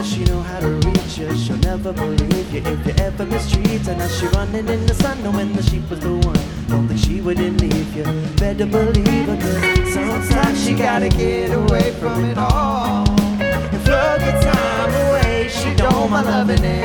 Does she know how to reach you? She'll never believe you if you ever mistreat her. Now she running in the sun knowing the sheep was the one. Don't think she wouldn't leave you. Better believe her, cause sometimes she gotta get away from it all and flood the time away. She don't mind loving it